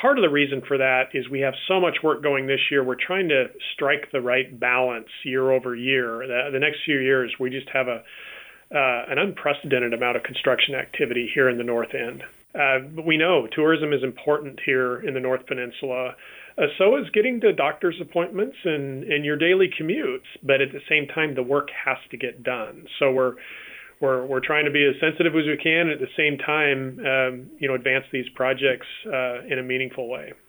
part of the reason for that is we have so much work going this year. We're trying to strike the right balance year over year. The next few years, we just have an unprecedented amount of construction activity here in the North End. But we know tourism is important here in the North Peninsula. So is getting to doctor's appointments and your daily commutes. But at the same time, the work has to get done. So we're trying to be as sensitive as we can, and at the same time, advance these projects in a meaningful way.